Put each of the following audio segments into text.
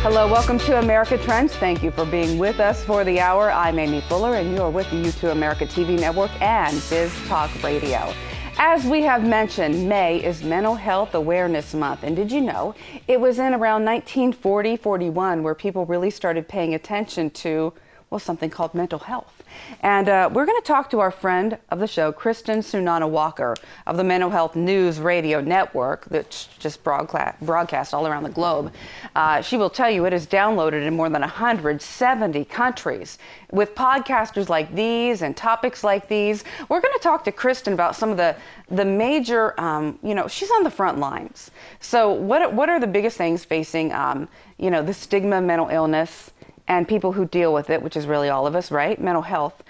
Hello, welcome to America Trends. Thank you for being with us for the hour. I'm Amy Fuller, and you're with the U2 America TV Network and Biz Talk Radio. As we have mentioned, May is Mental Health Awareness Month. And did you know it was in around 1940-41 where people really started paying attention to, well, something called mental health. And we're going to talk to our friend of the show, Kristen Sunana Walker of the Mental Health News Radio Network that's just broadcast all around the globe. She will tell you it is downloaded in more than 170 countries. With podcasters like these and topics like these, we're going to talk to Kristen about some of the major, she's on the front lines. So what are the biggest things facing, the stigma of mental illness and people who deal with it, which is really all of us, right? Mental health,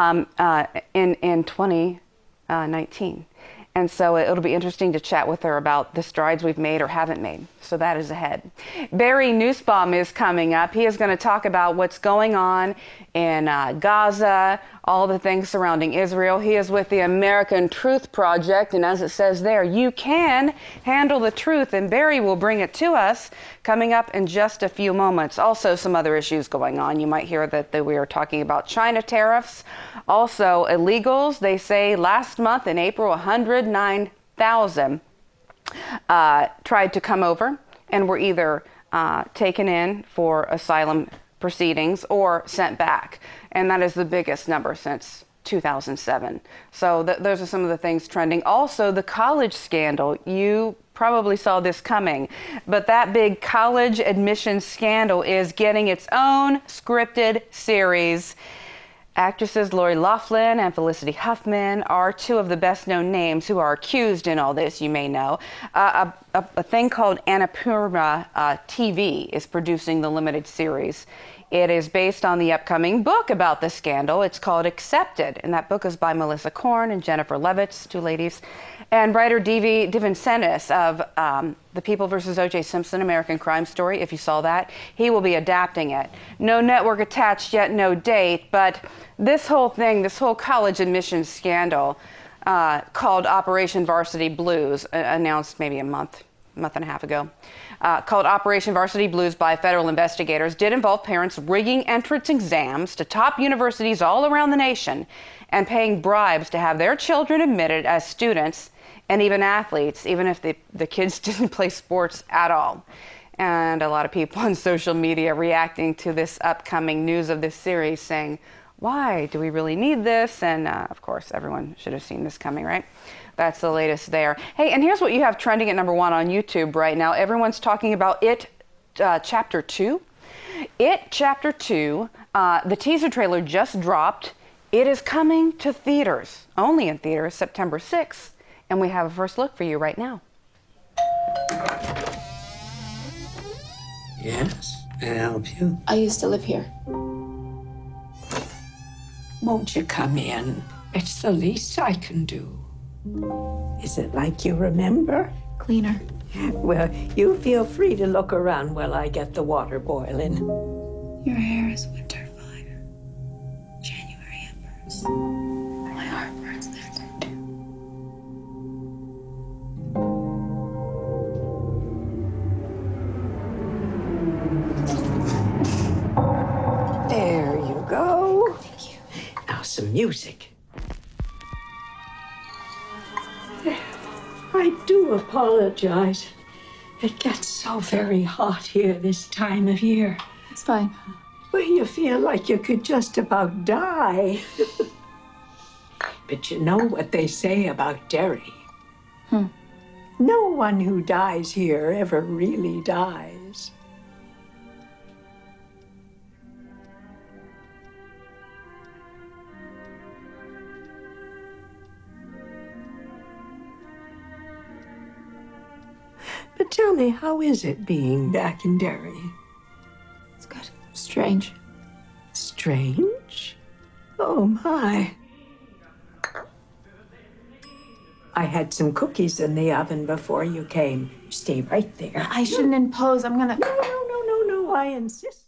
in 2019. And so it'll be interesting to chat with her about the strides we've made or haven't made. So that is ahead. Barry Nussbaum is coming up. He is going to talk about what's going on in Gaza, all the things surrounding Israel. He is with the American Truth Project, and as it says there, you can handle the truth, and Barry will bring it to us coming up in just a few moments. Also, some other issues going on. You might hear that we are talking about China tariffs. Also, illegals. They say last month in April, 109,000 tried to come over and were either taken in for asylum proceedings or sent back. And that is the biggest number since 2007. So those are some of the things trending. Also, the college scandal. You probably saw this coming, but that big college admissions scandal is getting its own scripted series. Actresses Lori Loughlin and Felicity Huffman are two of the best-known names who are accused in all this, you may know. A thing called Annapurna TV is producing the limited series. It is based on the upcoming book about the scandal. It's called Accepted, and that book is by Melissa Korn and Jennifer Levitz, two ladies, and writer DeVincentis of The People vs. O.J. Simpson, American Crime Story. If you saw that, he will be adapting it. No network attached yet, no date, but this whole thing, this whole college admissions scandal called Operation Varsity Blues, announced maybe a month and a half ago, called Operation Varsity Blues by federal investigators, did involve parents rigging entrance exams to top universities all around the nation and paying bribes to have their children admitted as students and even athletes, even if the kids didn't play sports at all. And a lot of people on social media reacting to this upcoming news of this series saying, why do we really need this? And of course, everyone should have seen this coming, right? That's the latest there. Hey, and here's what you have trending at #1 on YouTube right now. Everyone's talking about It Chapter 2. It Chapter 2, the teaser trailer just dropped. It is coming to theaters, only in theaters, September 6th. And we have a first look for you right now. Yes, may I help you? I used to live here. Won't you come in? It's the least I can do. Is it like you remember? Cleaner. Well, you feel free to look around while I get the water boiling. Your hair is winter fire. January embers. My heart burns there too. There you go. Thank you. Now some music. I do apologize. It gets so very hot here this time of year. It's fine. Well, you feel like you could just about die. But you know what they say about Derry? No one who dies here ever really dies. But tell me, how is it being back in Derry? It's good. Strange. Strange? Oh, my. I had some cookies in the oven before you came. Stay right there. I shouldn't impose. I'm gonna... No, I insist.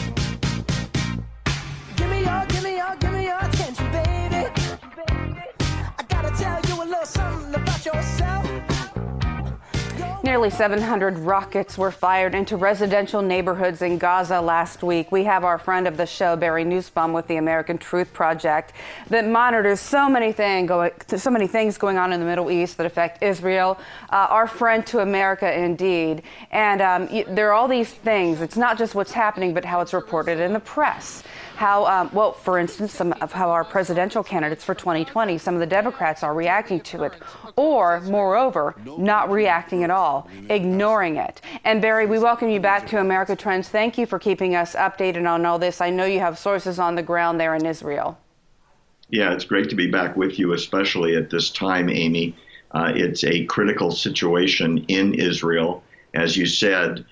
Give me your attention, baby. I gotta tell you a little something about yourself. You're Nearly 700 rockets were fired into residential neighborhoods in Gaza last week. We have our friend of the show, Barry Nussbaum, with the American Truth Project, that monitors so many things going on in the Middle East that affect Israel. Our friend to America, indeed. And there are all these things. It's not just what's happening, but how it's reported in the press. How, well, for instance, some of how our presidential candidates for 2020, some of the Democrats are reacting to it, or, moreover, not reacting at all, ignoring it. And Barry, we welcome you back to America Trends. Thank you for keeping us updated on all this. I know you have sources on the ground there in Israel. Yeah, it's great to be back with you, especially at this time, Amy. It's a critical situation in Israel. As you said,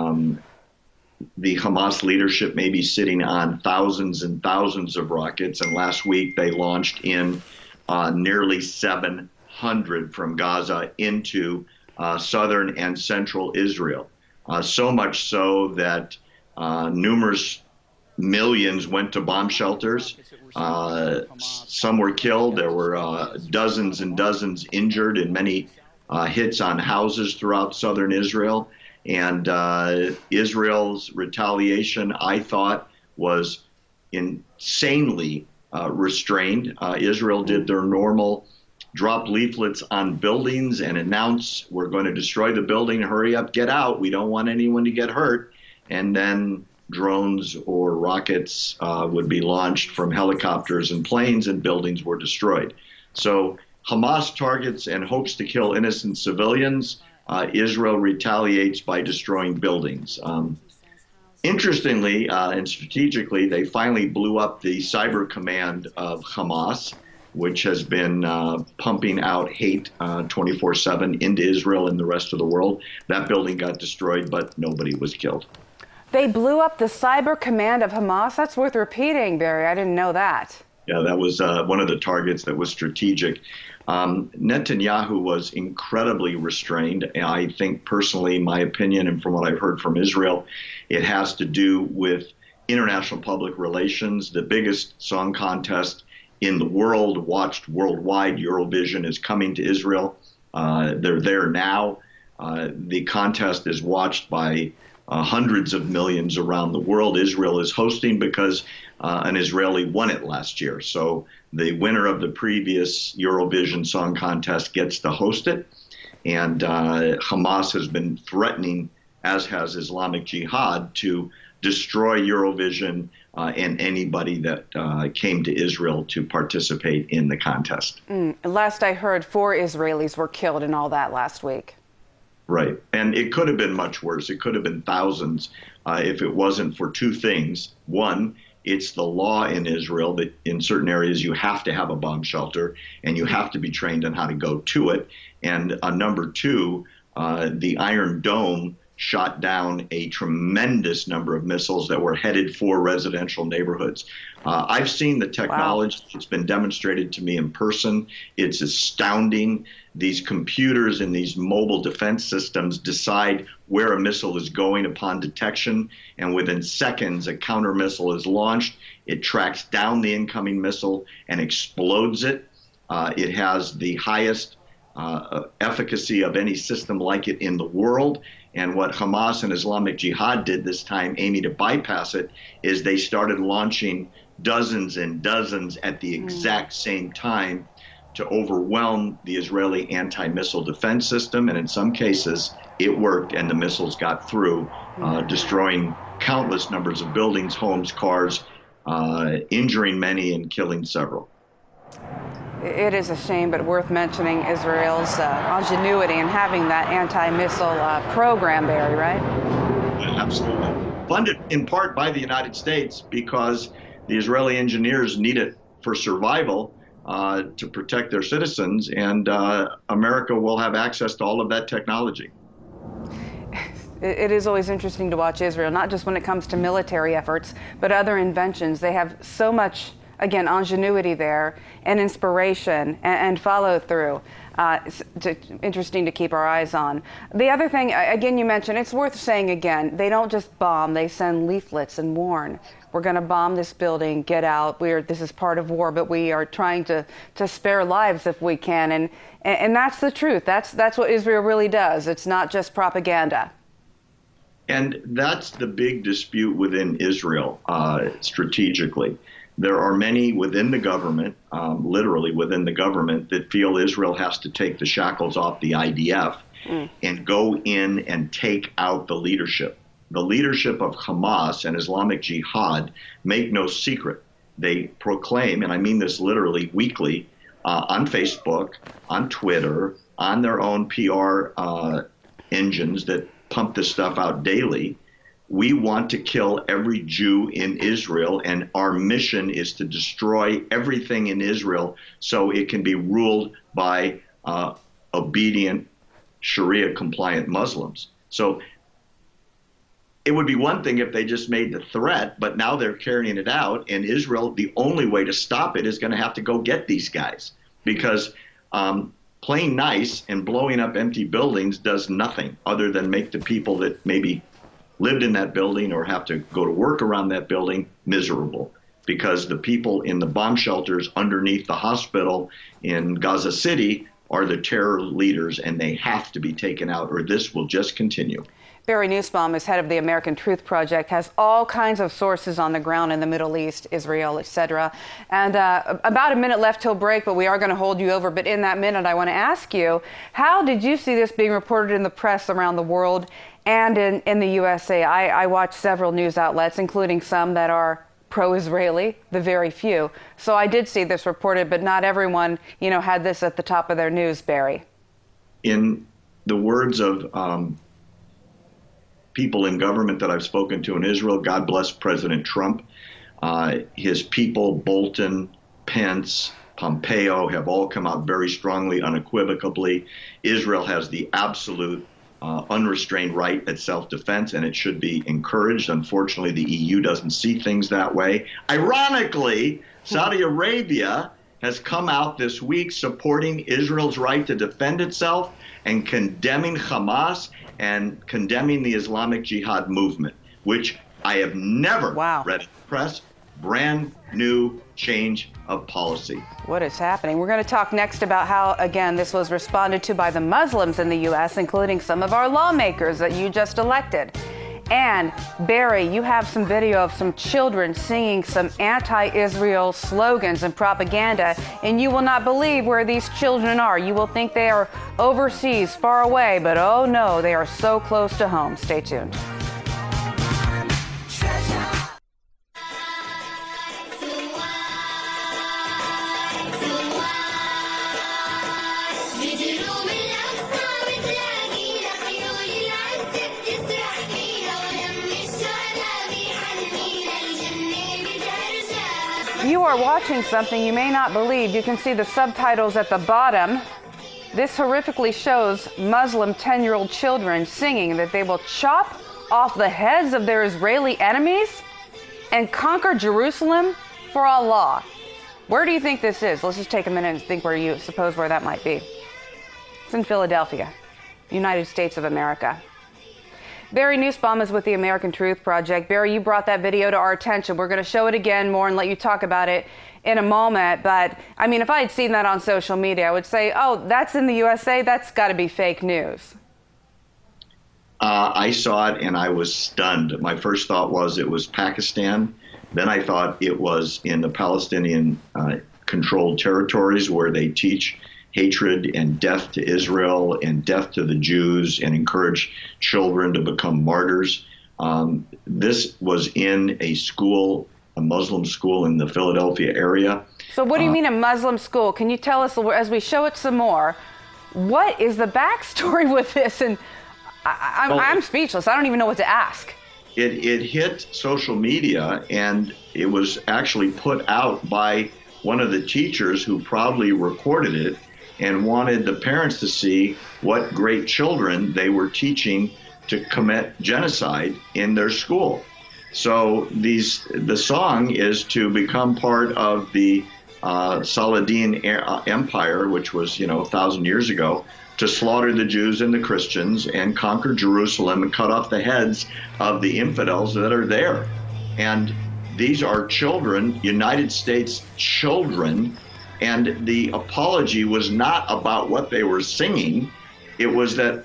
the Hamas leadership may be sitting on thousands and thousands of rockets, and last week they launched in nearly 700 from Gaza into southern and central Israel. So much so that numerous millions went to bomb shelters. Some were killed. There were dozens and dozens injured in many hits on houses throughout southern Israel. And Israel's retaliation, I thought, was insanely restrained. Israel did their normal drop leaflets on buildings and announce, we're going to destroy the building, hurry up, get out, we don't want anyone to get hurt. And then drones or rockets would be launched from helicopters and planes, and buildings were destroyed. So Hamas targets and hopes to kill innocent civilians. Israel retaliates by destroying buildings. Interestingly and strategically, they finally blew up the cyber command of Hamas, which has been pumping out hate 24/7 into Israel and the rest of the world. That building got destroyed, but nobody was killed. They blew up the cyber command of Hamas? That's worth repeating, Barry. I didn't know that. Yeah, that was one of the targets that was strategic. Netanyahu was incredibly restrained. I think personally, my opinion, and from what I've heard from Israel, it has to do with international public relations. The biggest song contest in the world, watched worldwide, Eurovision, is coming to Israel. They're there now. The contest is watched by hundreds of millions around the world. Israel is hosting because an Israeli won it last year. So the winner of the previous Eurovision Song Contest gets to host it. And Hamas has been threatening, as has Islamic Jihad, to destroy Eurovision and anybody that came to Israel to participate in the contest. Last I heard, 4 Israelis were killed in all that last week. Right. And it could have been much worse. It could have been thousands if it wasn't for 2 things. One, it's the law in Israel that in certain areas you have to have a bomb shelter and you have to be trained on how to go to it. And number 2, the Iron Dome shot down a tremendous number of missiles that were headed for residential neighborhoods. I've seen the technology. Wow. It's been demonstrated to me in person. It's astounding. These computers and these mobile defense systems decide where a missile is going upon detection, and within seconds, a counter missile is launched. It tracks down the incoming missile and explodes it. It has the highest efficacy of any system like it in the world. And what Hamas and Islamic Jihad did this time, Amy, to bypass it, is they started launching dozens and dozens at the exact same time to overwhelm the Israeli anti-missile defense system. And in some cases, it worked and the missiles got through, destroying countless numbers of buildings, homes, cars, injuring many and killing several. It is a shame, but worth mentioning Israel's ingenuity in having that anti-missile program, Barry, right? Absolutely. Funded in part by the United States because the Israeli engineers need it for survival to protect their citizens, and America will have access to all of that technology. It is always interesting to watch Israel, not just when it comes to military efforts, but other inventions. They have so much, again, ingenuity there and inspiration and follow through. Interesting to keep our eyes on. The other thing, again, you mentioned, it's worth saying again, they don't just bomb, they send leaflets and warn. We're going to bomb this building, get out. This is part of war, but we are trying to spare lives if we can. And that's the truth. That's what Israel really does. It's not just propaganda. And that's the big dispute within Israel strategically. There are many within the government, literally within the government, that feel Israel has to take the shackles off the IDF and go in and take out the leadership. The leadership of Hamas and Islamic Jihad make no secret. They proclaim, and I mean this literally weekly, on Facebook, on Twitter, on their own PR engines that pump this stuff out daily. We want to kill every Jew in Israel, and our mission is to destroy everything in Israel so it can be ruled by obedient Sharia-compliant Muslims. So it would be one thing if they just made the threat, but now they're carrying it out, and Israel, the only way to stop it is going to have to go get these guys, because playing nice and blowing up empty buildings does nothing other than make the people that maybe lived in that building or have to go to work around that building miserable, because the people in the bomb shelters underneath the hospital in Gaza City are the terror leaders, and they have to be taken out or this will just continue. Barry Nussbaum is head of the American Truth Project, has all kinds of sources on the ground in the Middle East, Israel, etc. And about a minute left till break, but we are going to hold you over. But in that minute, I want to ask you, how did you see this being reported in the press around the world and in the USA? I watched several news outlets, including some that are pro-Israeli, the very few. So I did see this reported, but not everyone, had this at the top of their news, Barry. In the words of people in government that I've spoken to in Israel, God bless President Trump, his people, Bolton, Pence, Pompeo, have all come out very strongly, unequivocally. Israel has the absolute unrestrained right at self-defense, and it should be encouraged. Unfortunately, the EU doesn't see things that way. Ironically, Saudi Arabia has come out this week supporting Israel's right to defend itself and condemning Hamas and condemning the Islamic Jihad movement, which I have never read in the press. Brand new change of policy. What is happening? We're going to talk next about how, again, this was responded to by the Muslims in the U.S., including some of our lawmakers that you just elected. And Barry, you have some video of some children singing some anti-Israel slogans and propaganda, and you will not believe where these children are. You will think they are overseas, far away, but oh no, they are so close to home. Stay tuned. You are watching something you may not believe. You can see the subtitles at the bottom. This horrifically shows Muslim 10-year-old children singing that they will chop off the heads of their Israeli enemies and conquer Jerusalem for Allah. Where do you think this is? Let's just take a minute and think where that might be. It's in Philadelphia, United States of America. Barry Nussbaum is with the American Truth Project. Barry, you brought that video to our attention. We're going to show it again more and let you talk about it in a moment. But, I mean, if I had seen that on social media, I would say, oh, that's in the USA. That's got to be fake news. I saw it and I was stunned. My first thought was it was Pakistan. Then I thought it was in the Palestinian controlled territories where they teach hatred and death to Israel and death to the Jews and encourage children to become martyrs. This was in a school, a Muslim school in the Philadelphia area. So what do you mean a Muslim school? Can you tell us, as we show it some more, what is the backstory with this? And I'm speechless. I don't even know what to ask. It hit social media, and it was actually put out by one of the teachers who probably recorded it and wanted the parents to see what great children they were teaching to commit genocide in their school. So the song is to become part of the Saladin Empire, which was, 1,000 years ago, to slaughter the Jews and the Christians and conquer Jerusalem and cut off the heads of the infidels that are there. And these are children, United States children, and the apology was not about what they were singing. It was that,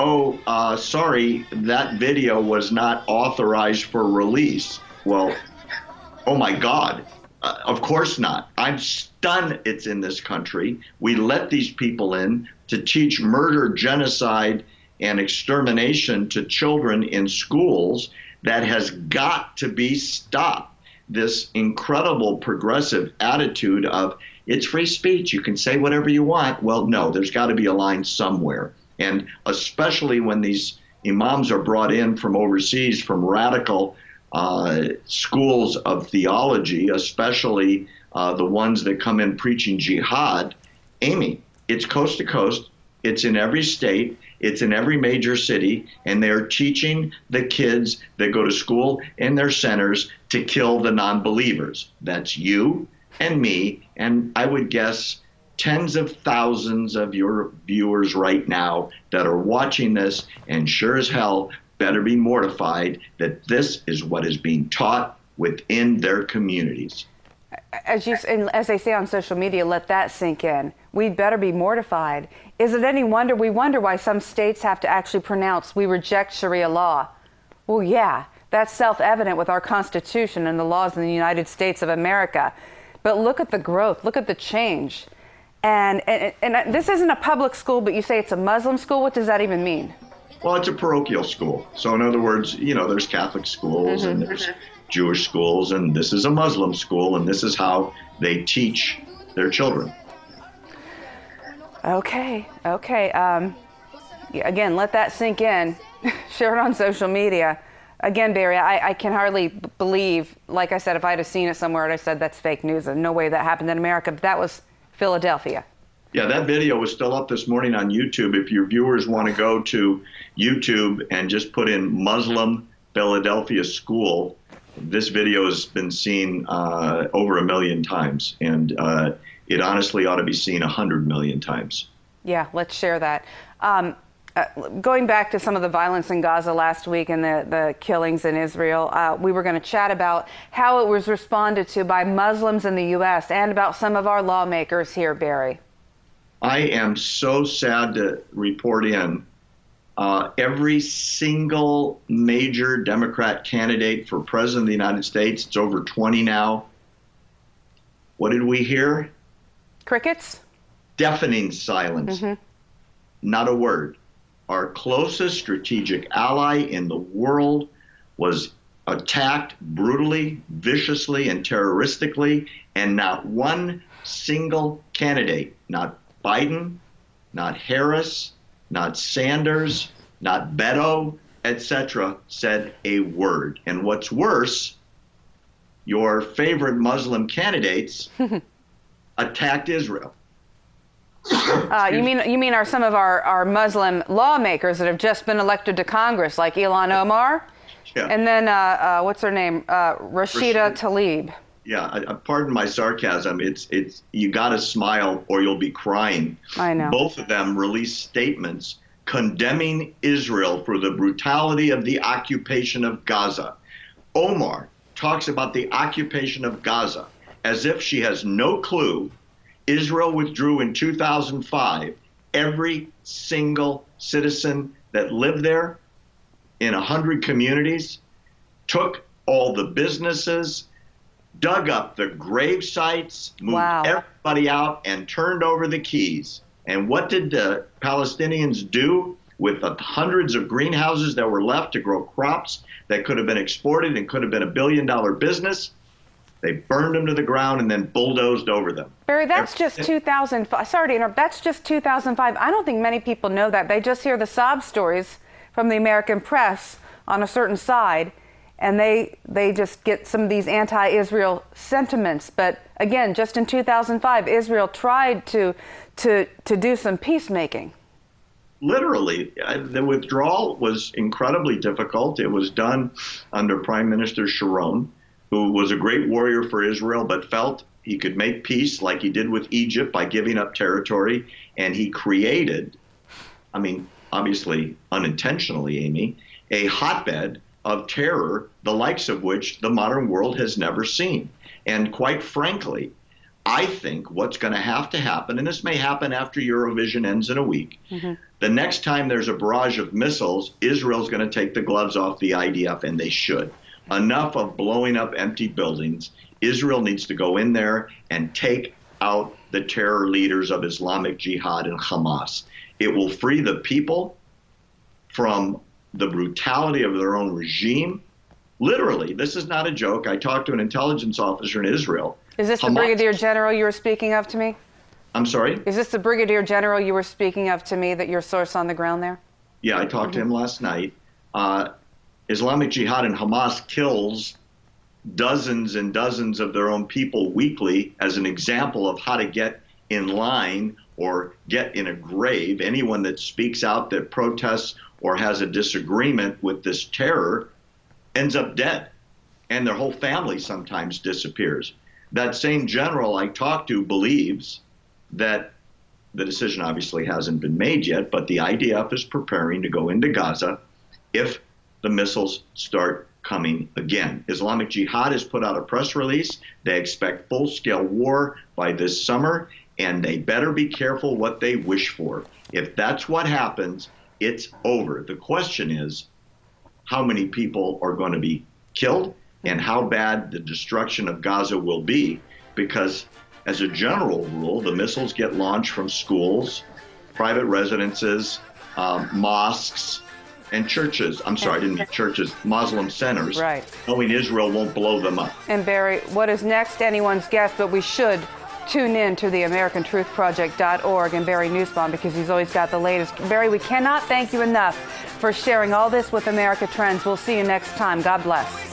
sorry, that video was not authorized for release. Well, oh my God, of course not. I'm stunned it's in this country. We let these people in to teach murder, genocide, and extermination to children in schools. That has got to be stopped. This incredible progressive attitude of it's free speech, you can say whatever you want. Well, no, there's got to be a line somewhere. And especially when these imams are brought in from overseas, from radical schools of theology, especially the ones that come in preaching jihad. Amy, it's coast to coast. It's in every state. It's in every major city. And they're teaching the kids that go to school in their centers to kill the non-believers. That's you and me. And I would guess tens of thousands of your viewers right now that are watching this, and sure as hell better be mortified that this is what is being taught within their communities. As they say on social media, let that sink in. We'd better be mortified. Is it any wonder? We wonder why some states have to actually pronounce we reject Sharia law. Well, yeah, that's self-evident with our Constitution and the laws in the United States of America. But look at the growth. Look at the change. And this isn't a public school, but you say it's a Muslim school. What does that even mean? Well, it's a parochial school. So in other words, there's Catholic schools and there's Jewish schools, and this is a Muslim school, and this is how they teach their children. Okay. Again, let that sink in. Share it on social media. Again, Barry, I can hardly believe, like I said, if I'd have seen it somewhere, I'd have said that's fake news. And no way that happened in America. But that was Philadelphia. Yeah, that video was still up this morning on YouTube. If your viewers want to go to YouTube and just put in Muslim Philadelphia school, this video has been seen over 1 million times. And it honestly ought to be seen 100 million times. Yeah, let's share that. Going back to some of the violence in Gaza last week and the killings in Israel, we were going to chat about how it was responded to by Muslims in the U.S. and about some of our lawmakers here, Barry. I am so sad to report in every single major Democrat candidate for president of the United States, it's over 20 now. What did we hear? Crickets? Deafening silence. Not a word. Our closest strategic ally in the world was attacked brutally, viciously, and terroristically, and not one single candidate, not Biden, not Harris, not Sanders, not Beto, etc., said a word. And what's worse, your favorite Muslim candidates attacked Israel. You mean some of our Muslim lawmakers that have just been elected to Congress, like Ilhan Omar, and then what's her name, Rashida Tlaib. Yeah, pardon my sarcasm. It's you got to smile or you'll be crying. I know. Both of them released statements condemning Israel for the brutality of the occupation of Gaza. Omar talks about the occupation of Gaza as if she has no clue. Israel withdrew in 2005. Every single citizen that lived there in 100 communities took all the businesses, dug up the grave sites, moved everybody out, and turned over the keys. And what did the Palestinians do with the hundreds of greenhouses that were left to grow crops that could have been exported and could have been $1 billion business? They burned them to the ground and then bulldozed over them. Barry, that's just 2005. Sorry to interrupt. That's just 2005. I don't think many people know that. They just hear the sob stories from the American press on a certain side, and they just get some of these anti-Israel sentiments. But again, just in 2005, Israel tried to do some peacemaking. Literally, the withdrawal was incredibly difficult. It was done under Prime Minister Sharon, who was a great warrior for Israel, but felt He could make peace like he did with Egypt by giving up territory. And he created, I mean, obviously unintentionally, Amy, a hotbed of terror, the likes of which the modern world has never seen. And quite frankly, I think what's going to happen, and this may happen after Eurovision ends in a week, the next time there's a barrage of missiles, Israel's going to take the gloves off the IDF, and they should. Enough of blowing up empty buildings. Israel needs to go in there and take out the terror leaders of Islamic Jihad and Hamas. It will free the people from the brutality of their own regime. Literally, this is not a joke. I talked to an intelligence officer in Israel. Is this the Brigadier General you were speaking of to me? I'm sorry? Is this the Brigadier General you were speaking of to me, that your source on the ground there? Yeah, I talked to him last night. Islamic Jihad and Hamas kills dozens and dozens of their own people weekly as an example of how to get in line or get in a grave. Anyone that speaks out, that protests or has a disagreement with this terror ends up dead, and their whole family sometimes disappears. That same general I talked to believes that the decision obviously hasn't been made yet, but the IDF is preparing to go into Gaza if the missiles start coming again. Islamic Jihad has put out a press release. They expect full-scale war by this summer, and they better be careful what they wish for. If that's what happens, it's over. The question is, how many people are going to be killed and how bad the destruction of Gaza will be, because as a general rule, the missiles get launched from schools, private residences, mosques, and churches. I'm sorry, I didn't mean churches, Muslim centers, right, knowing Israel won't blow them up. And Barry, what is next? Anyone's guess, but we should tune in to the AmericanTruthProject.org and Barry Nussbaum, because he's always got the latest. Barry, we cannot thank you enough for sharing all this with America Trends. We'll see you next time. God bless.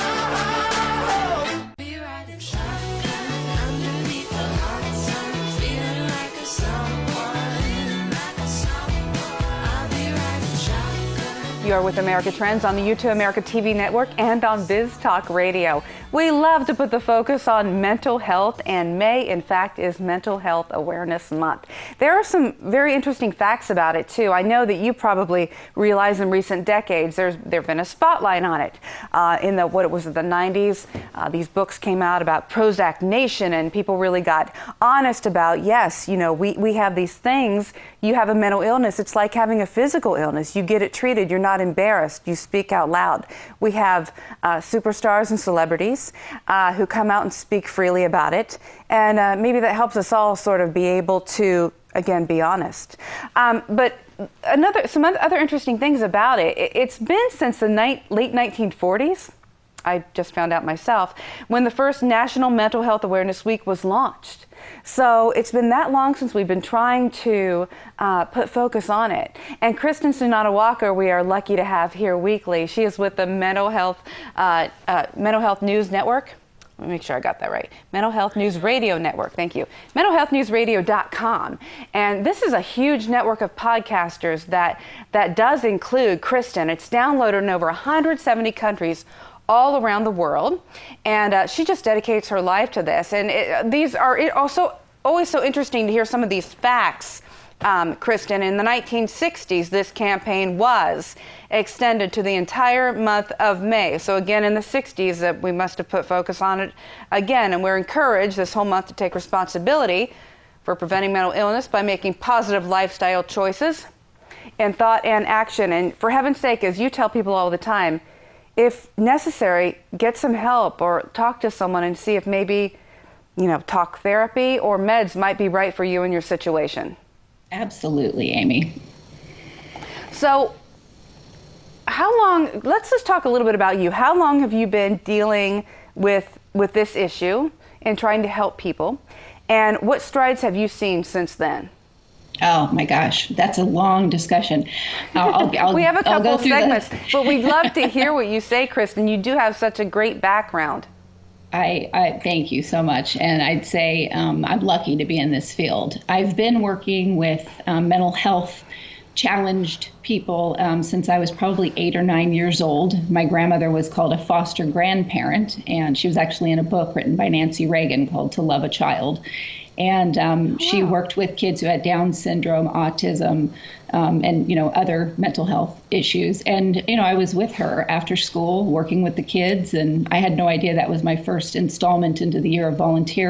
You are with America Trends on the U2 America TV network and on Biz Talk Radio. We love to put the focus on mental health, and May, in fact, is Mental Health Awareness Month. There are some very interesting facts about it, too. I know that you probably realize in recent decades there's been a spotlight on it. In the 90s, these books came out about Prozac Nation, and people really got honest about, yes, you know, we have these things. You have a mental illness. It's like having a physical illness. You get it treated. You're not embarrassed. You speak out loud. We have superstars and celebrities who come out and speak freely about it. And maybe that helps us all sort of be able to, again, be honest. But some other interesting things about it. It's been since the late 1940s, I just found out myself, when the first National Mental Health Awareness Week was launched. So it's been that long since we've been trying to put focus on it. And Kristen Sunata Walker, we are lucky to have here weekly. She is with the Mental Health News Network. Let me make sure I got that right. Mental Health News Radio Network. Thank you. MentalHealthNewsRadio.com. And this is a huge network of podcasters that does include Kristen. It's downloaded in over 170 countries all around the world, and she just dedicates her life to this. And these are also always so interesting to hear some of these facts, Kristen. In the 1960s, this campaign was extended to the entire month of May. So again, in the 60s, we must have put focus on it again, and we're encouraged this whole month to take responsibility for preventing mental illness by making positive lifestyle choices in thought and action. And for heaven's sake, as you tell people all the time, if necessary, get some help or talk to someone and see if maybe, talk therapy or meds might be right for you in your situation. Absolutely, Amy. So let's just talk a little bit about you. How long have you been dealing with this issue and trying to help people? And what strides have you seen since then? Oh my gosh, that's a long discussion. We have a couple of segments, but we'd love to hear what you say, Kristen. You do have such a great background. I thank you so much. And I'd say I'm lucky to be in this field. I've been working with mental health challenged people since I was probably 8 or 9 years old. My grandmother was called a foster grandparent, and she was actually in a book written by Nancy Reagan called To Love a Child. And she worked with kids who had Down syndrome, autism, and, other mental health issues. And, I was with her after school working with the kids, and I had no idea that was my first installment into the year of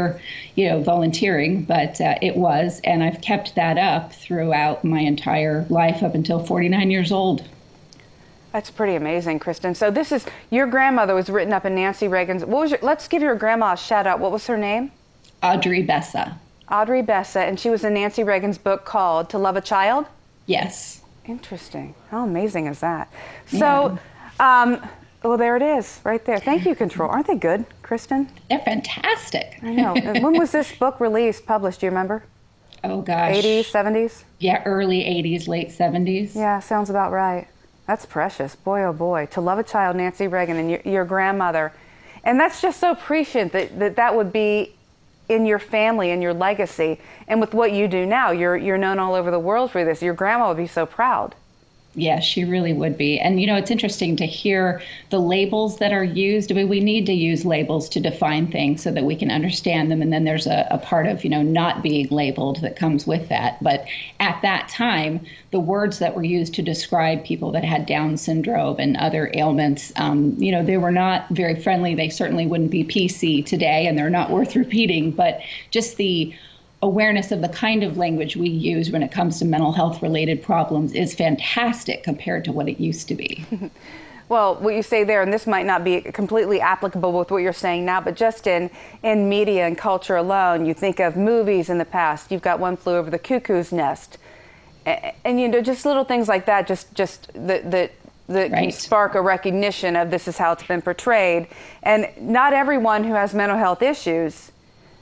volunteering, but it was. And I've kept that up throughout my entire life up until 49 years old. That's pretty amazing, Kristen. So this is, your grandmother was written up in Nancy Reagan's, let's give your grandma a shout out. What was her name? Audrey Bessa. Audrey Bessa, and she was in Nancy Reagan's book called To Love a Child? Yes. Interesting. How amazing is that? So, well, there it is, right there. Thank you, Control. Aren't they good, Kristen? They're fantastic. I know. When was this book released, published, do you remember? Oh, gosh. 80s, 70s? Yeah, early 80s, late 70s. Yeah, sounds about right. That's precious. Boy, oh boy. To Love a Child, Nancy Reagan, and your grandmother. And that's just so prescient that would be in your family and your legacy. And with what you do now, you're known all over the world for this. Your grandma would be so proud. Yes, she really would be. And, it's interesting to hear the labels that are used. I mean, we need to use labels to define things so that we can understand them. And then there's a part of, not being labeled that comes with that. But at that time, the words that were used to describe people that had Down syndrome and other ailments, they were not very friendly. They certainly wouldn't be PC today, and they're not worth repeating. But just the awareness of the kind of language we use when it comes to mental health related problems is fantastic compared to what it used to be. Well, what you say there, and this might not be completely applicable with what you're saying now, but just in media and culture alone, you think of movies in the past. You've got One Flew Over the Cuckoo's Nest. And just little things like that, just that Right. can spark a recognition of this is how it's been portrayed. And not everyone who has mental health issues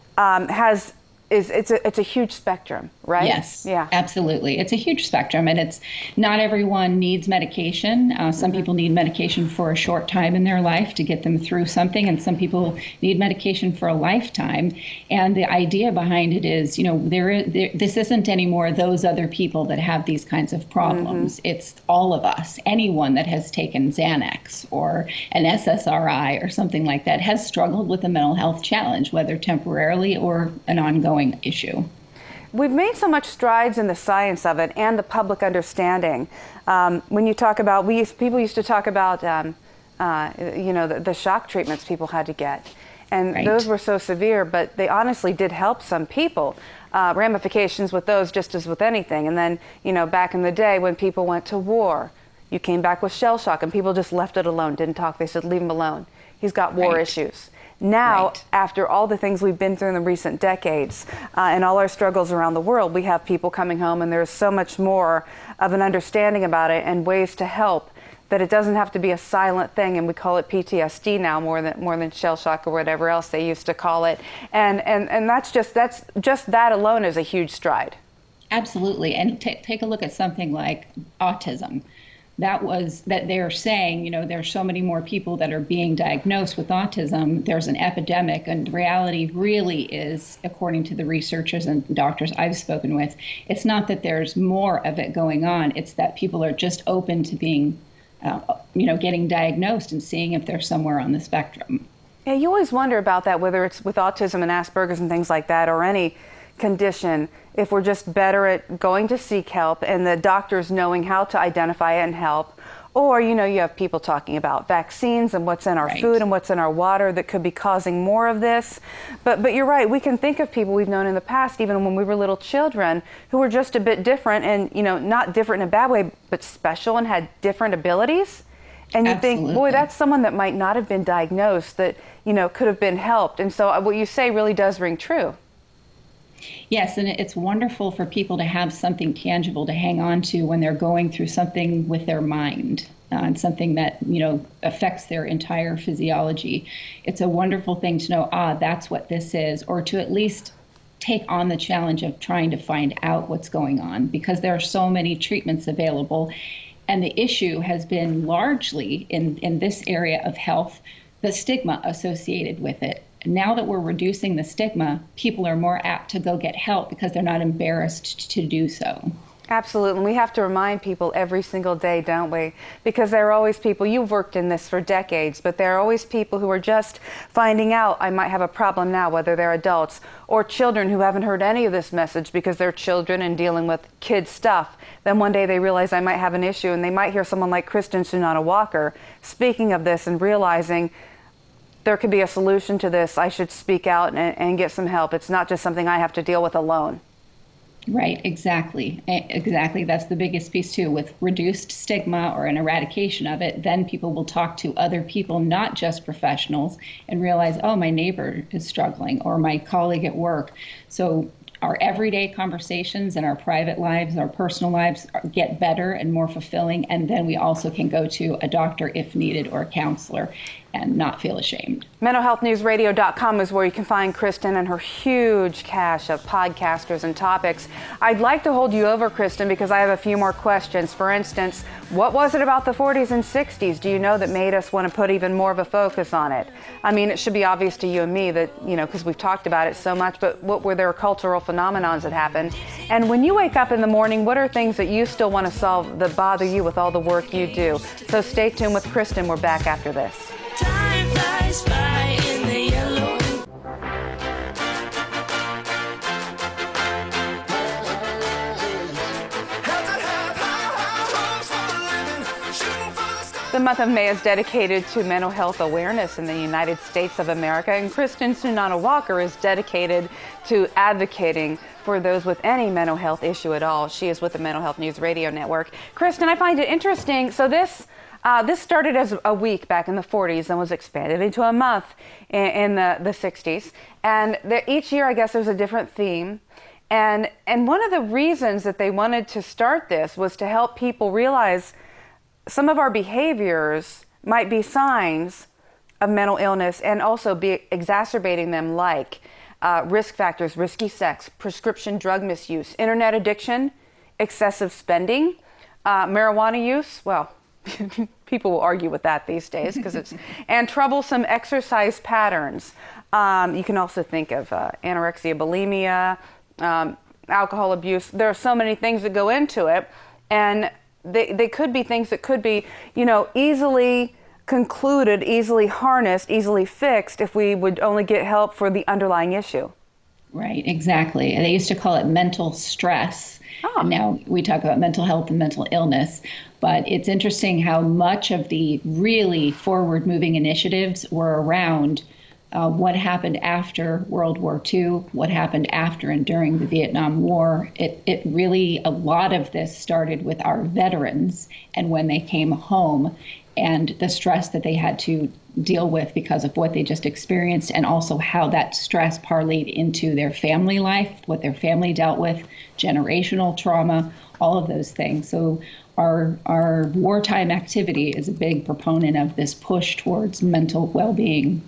it's a huge spectrum, right? Yes, yeah, absolutely. It's a huge spectrum, and it's not everyone needs medication. Some people need medication for a short time in their life to get them through something, and some people need medication for a lifetime. And the idea behind it is, this isn't anymore those other people that have these kinds of problems. It's all of us. Anyone that has taken Xanax or an SSRI or something like that has struggled with a mental health challenge, whether temporarily or an ongoing issue. We've made so much strides in the science of it and the public understanding. When you talk about, people used to talk about, the shock treatments people had to get. And Right. those were so severe, but they honestly did help some people. Ramifications with those, just as with anything. And then, back in the day when people went to war, you came back with shell shock and people just left it alone, didn't talk. They said, leave him alone. He's got war Right. issues. Now, Right. after all the things we've been through in the recent decades and all our struggles around the world, we have people coming home, and there's so much more of an understanding about it and ways to help that it doesn't have to be a silent thing. And we call it PTSD now more than shell shock or whatever else they used to call it. And that's just that alone is a huge stride. Absolutely. And take a look at something like autism. That they're saying, there's so many more people that are being diagnosed with autism. There's an epidemic, and the reality really is, according to the researchers and doctors I've spoken with, it's not that there's more of it going on. It's that people are just open to being, getting diagnosed and seeing if they're somewhere on the spectrum. Yeah, you always wonder about that, whether it's with autism and Asperger's and things like that, or any condition, if we're just better at going to seek help and the doctors knowing how to identify it and help. Or, you have people talking about vaccines and what's in our Right. food and what's in our water that could be causing more of this. But you're right, we can think of people we've known in the past, even when we were little children, who were just a bit different and, not different in a bad way, but special and had different abilities. And you think, boy, Absolutely. that's someone that might not have been diagnosed that, could have been helped. And so what you say really does ring true. Yes, and it's wonderful for people to have something tangible to hang on to when they're going through something with their mind and something that, affects their entire physiology. It's a wonderful thing to know, that's what this is, or to at least take on the challenge of trying to find out what's going on, because there are so many treatments available. And the issue has been largely in this area of health, the stigma associated with it. Now that we're reducing the stigma, people are more apt to go get help because they're not embarrassed to do so. Absolutely. And we have to remind people every single day, don't we? Because there are always people, you've worked in this for decades, but there are always people who are just finding out I might have a problem now, whether they're adults or children who haven't heard any of this message because they're children and dealing with kid stuff. Then one day they realize I might have an issue, and they might hear someone like Kristen Sunana Walker speaking of this and realizing there could be a solution to this. I should speak out and get some help. It's not just something I have to deal with alone. Right, exactly. Exactly. That's the biggest piece too. With reduced stigma or an eradication of it, then people will talk to other people, not just professionals, and realize, oh, my neighbor is struggling or my colleague at work. So our everyday conversations and our private lives, our personal lives get better and more fulfilling. And then we also can go to a doctor if needed or a counselor and not feel ashamed. MentalHealthNewsRadio.com is where you can find Kristen and her huge cache of podcasters and topics. I'd like to hold you over, Kristen, because I have a few more questions. For instance, what was it about the 40s and 60s, do you know, that made us want to put even more of a focus on it? I mean, it should be obvious to you and me that, you know, because we've talked about it so much, but what were there cultural phenomenons that happened? And when you wake up in the morning, what are things that you still want to solve that bother you with all the work you do? So stay tuned with Kristen. We're back after this. Time flies by in the yellow. The month of May is dedicated to mental health awareness in the United States of America, and Kristen Sunana Walker is dedicated to advocating for those with any mental health issue at all. She is with the Mental Health News Radio Network. Kristen, I find it interesting. So this started as a week back in the 40s and was expanded into a month in the 60s. And each year, I guess, there's a different theme. And one of the reasons that they wanted to start this was to help people realize some of our behaviors might be signs of mental illness and also be exacerbating them, like risk factors, risky sex, prescription drug misuse, internet addiction, excessive spending, marijuana use. Well, people will argue with that these days because it's, and troublesome exercise patterns. You can also think of anorexia, bulimia, alcohol abuse. There are so many things that go into it, and they could be things that could be, you know, easily concluded, easily harnessed, easily fixed if we would only get help for the underlying issue. Right, exactly. They used to call it mental stress. And now we talk about mental health and mental illness. But it's interesting how much of the really forward-moving initiatives were around what happened after World War II, what happened after and during the Vietnam War. It really, a lot of this started with our veterans and when they came home and the stress that they had to deal with because of what they just experienced, and also how that stress parlayed into their family life, what their family dealt with, generational trauma, all of those things. So our wartime activity is a big proponent of this push towards mental well-being.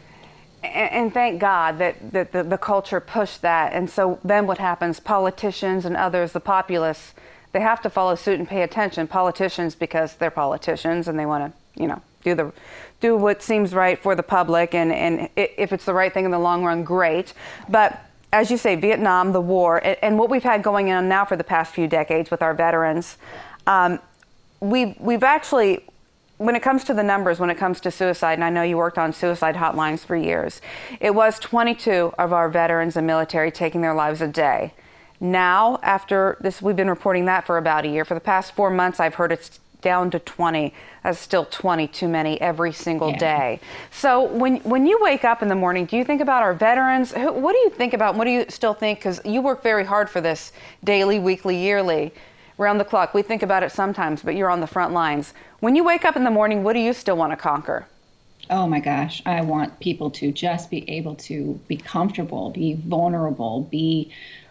And thank God that the culture pushed that. And so then what happens? Politicians and others, the populace, they have to follow suit and pay attention. Politicians, because they're politicians and they want to, you know, do what seems right for the public. And if it's the right thing in the long run, great. But as you say, Vietnam, the war, and what we've had going on now for the past few decades with our veterans, we've actually, when it comes to the numbers, when it comes to suicide, and I know you worked on suicide hotlines for years, it was 22 of our veterans and military taking their lives a day. Now, after this, we've been reporting that for about a year. For the past 4 months, I've heard it's down to 20. That's still 20 too many every single day. So when you wake up in the morning, do you think about our veterans? What do you think about, what do you still think? Because you work very hard for this daily, weekly, yearly, round the clock. We think about it sometimes, but you're on the front lines. When you wake up in the morning, what do you still want to conquer? Oh my gosh, I want people to just be able to be comfortable, be vulnerable, be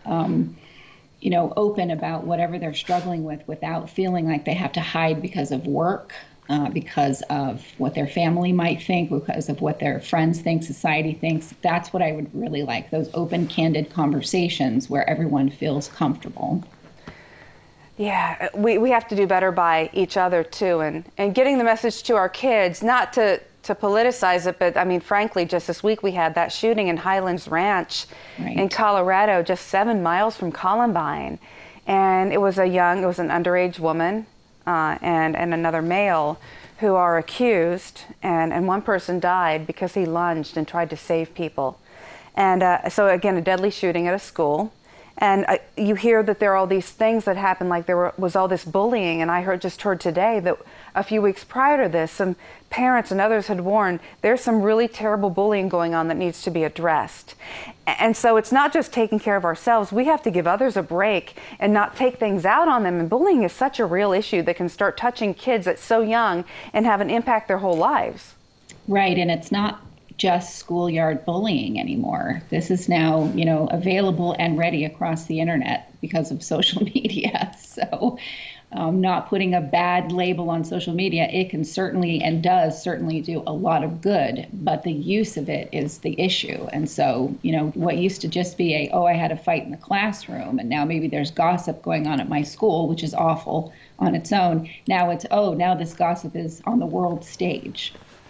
open about whatever they're struggling with without feeling like they have to hide because of work, because of what their family might think, because of what their friends think, society thinks. That's what I would really like, those open, candid conversations where everyone feels comfortable. Yeah, we have to do better by each other too, and getting the message to our kids, not to politicize it, but I mean, frankly, just this week we had that shooting in Highlands Ranch in Colorado, just 7 miles from Columbine. and it was an underage woman and another male who are accused, and one person died because he lunged and tried to save people. And so again, a deadly shooting at a school. And you hear that there are all these things that happen, like there was all this bullying, and I just heard today that a few weeks prior to this, some parents and others had warned there's some really terrible bullying going on that needs to be addressed. And so it's not just taking care of ourselves, we have to give others a break and not take things out on them. And bullying is such a real issue that can start touching kids that's so young and have an impact their whole lives. Right, and it's not just schoolyard bullying anymore. This is now, available and ready across the internet because of social media. So not putting a bad label on social media, it can certainly and does certainly do a lot of good, but the use of it is the issue. And so, what used to just be I had a fight in the classroom, and now maybe there's gossip going on at my school, which is awful on its own. Now it's, now this gossip is on the world stage.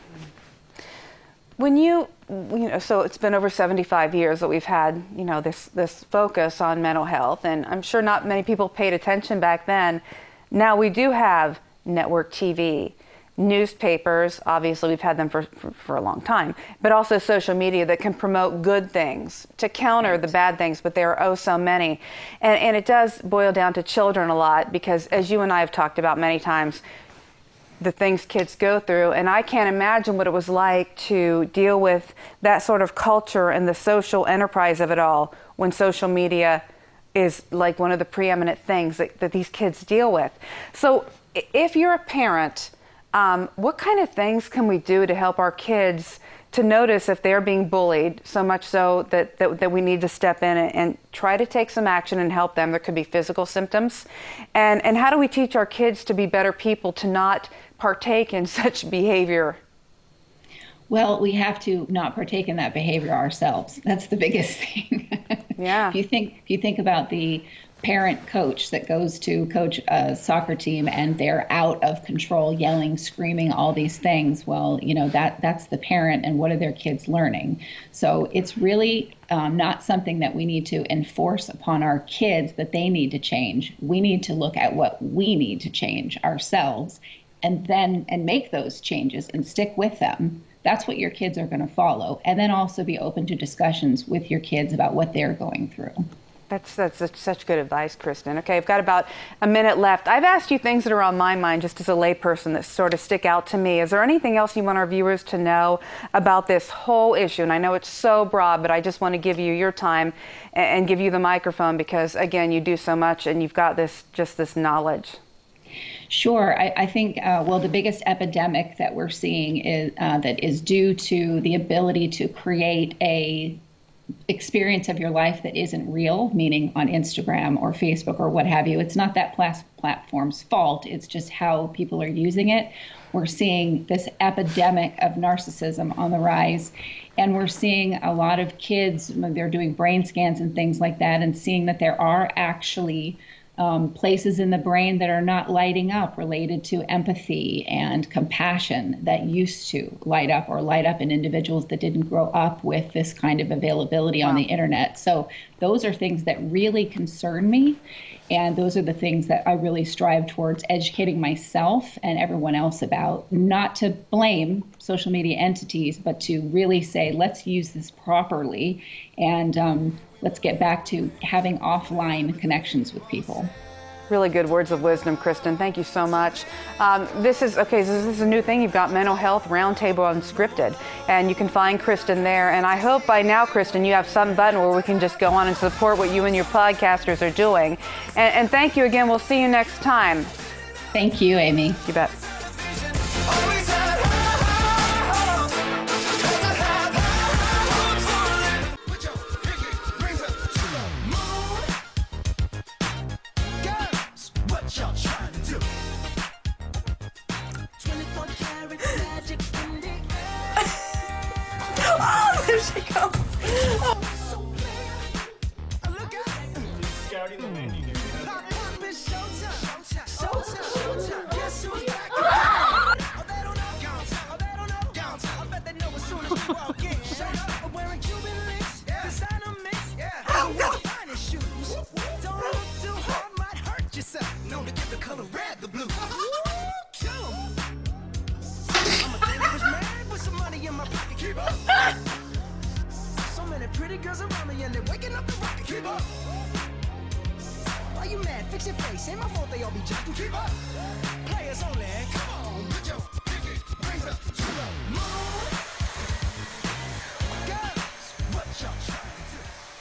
When so it's been over 75 years that we've had, this focus on mental health, and I'm sure not many people paid attention back then. Now we do have network TV, newspapers, obviously we've had them for a long time, but also social media that can promote good things to counter the bad things, but there are so many. And it does boil down to children a lot, because as you and I have talked about many times, the things kids go through, and I can't imagine what it was like to deal with that sort of culture and the social enterprise of it all when social media is like one of the preeminent things that these kids deal with. So if you're a parent, what kind of things can we do to help our kids to notice if they're being bullied, so much so that we need to step in and try to take some action and help them? There could be physical symptoms. And how do we teach our kids to be better people, to not partake in such behavior? Well, we have to not partake in that behavior ourselves. That's the biggest thing. Yeah. If you think about the parent coach that goes to coach a soccer team and they're out of control, yelling, screaming, all these things, well, that's the parent, and what are their kids learning? So it's really not something that we need to enforce upon our kids that they need to change. We need to look at what we need to change ourselves and make those changes and stick with them. That's what your kids are going to follow. And then also be open to discussions with your kids about what they're going through. That's such good advice, Kristen. Okay, I've got about a minute left. I've asked you things that are on my mind just as a layperson that sort of stick out to me. Is there anything else you want our viewers to know about this whole issue? And I know it's so broad, but I just want to give you your time and give you the microphone because, again, you do so much and you've got this knowledge. Sure. I think, the biggest epidemic that we're seeing is that is due to the ability to create a experience of your life that isn't real, meaning on Instagram or Facebook or what have you. It's not that platform's fault. It's just how people are using it. We're seeing this epidemic of narcissism on the rise. And we're seeing a lot of kids, they're doing brain scans and things like that, and seeing that there are actually places in the brain that are not lighting up related to empathy and compassion that used to light up in individuals that didn't grow up with this kind of availability on the internet. So those are things that really concern me. And those are the things that I really strive towards educating myself and everyone else about, not to blame social media entities, but to really say, let's use this properly and let's get back to having offline connections with people. Really good words of wisdom, Kristen. Thank you so much. This is a new thing. You've got Mental Health Roundtable Unscripted, and you can find Kristen there. And I hope by now, Kristen, you have some button where we can just go on and support what you and your podcasters are doing. And thank you again. We'll see you next time. Thank you, Amy. You bet. Oh, there she goes. pretty girls around me and they're waking up the rocket. Keep up. Why you mad? Fix your face. Ain't my fault they all be jacking. Keep up. Players only. Come on, put your pinky rings up to the moon. Girls, what y'all trying to do?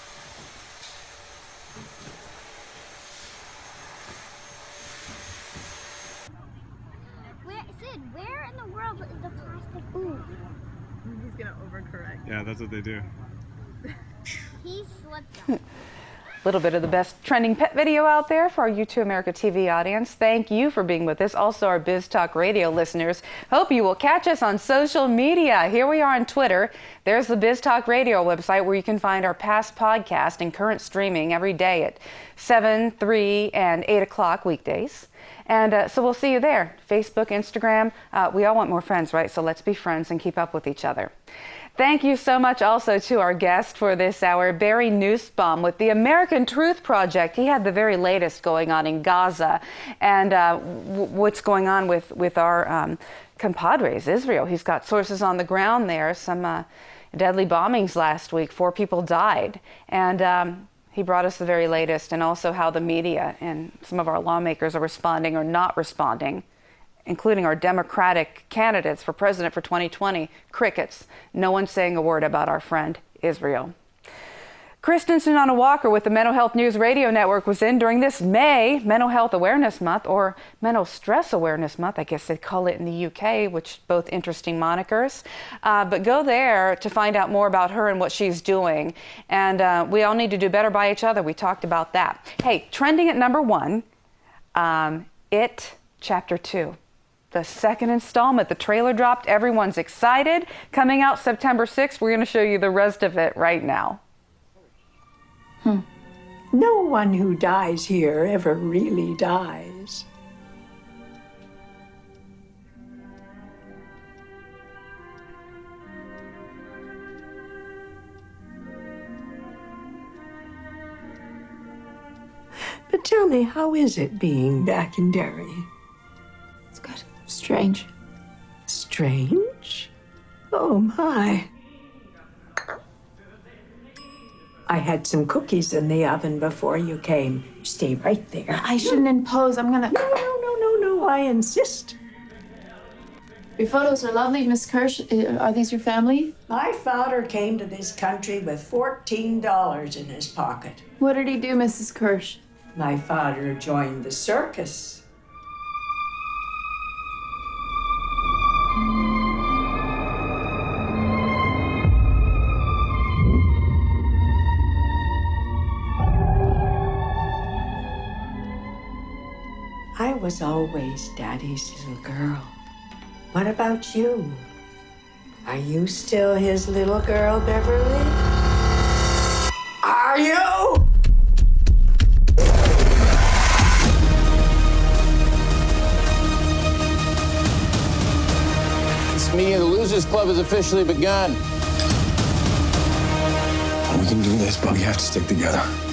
Sid, where in the world is the plastic food? He's gonna overcorrect. Yeah, that's what they do. He slipped up. Little bit of the best trending pet video out there for our U2 America TV audience. Thank you for being with us. Also, our Biz Talk Radio listeners. Hope you will catch us on social media. Here we are on Twitter. There's the Biz Talk Radio website where you can find our past podcast and current streaming every day at 7, 3, and 8 o'clock weekdays. And so we'll see you there. Facebook, Instagram. We all want more friends, right? So let's be friends and keep up with each other. Thank you so much also to our guest for this hour, Barry Nussbaum with the American Truth Project. He had the very latest going on in Gaza and what's going on with our compadres, Israel. He's got sources on the ground there, some deadly bombings last week. 4 people died. And he brought us the very latest, and also how the media and some of our lawmakers are responding or not responding, including our Democratic candidates for president for 2020, crickets. No one's saying a word about our friend Israel. Kristen Sunana Walker with the Mental Health News Radio Network was in during this May Mental Health Awareness Month, or Mental Stress Awareness Month, I guess they call it in the UK, which both interesting monikers. But go there to find out more about her and what she's doing. And we all need to do better by each other. We talked about that. Hey, trending at number 1, It Chapter 2. The second installment. The trailer dropped. Everyone's excited. Coming out September 6th. We're going to show you the rest of it right now. No one who dies here ever really dies. But tell me, how is it being back in Derry? It's good. Strange. Strange? Oh, my. I had some cookies in the oven before you came. Stay right there. I shouldn't impose. I'm gonna... No, I insist. Your photos are lovely, Miss Kirsch. Are these your family? My father came to this country with $14 in his pocket. What did he do, Mrs. Kirsch? My father joined the circus. I was always Daddy's little girl. What about you? Are you still his little girl, Beverly? Are you? This meeting of the Losers Club has officially begun. We can do this, but we have to stick together.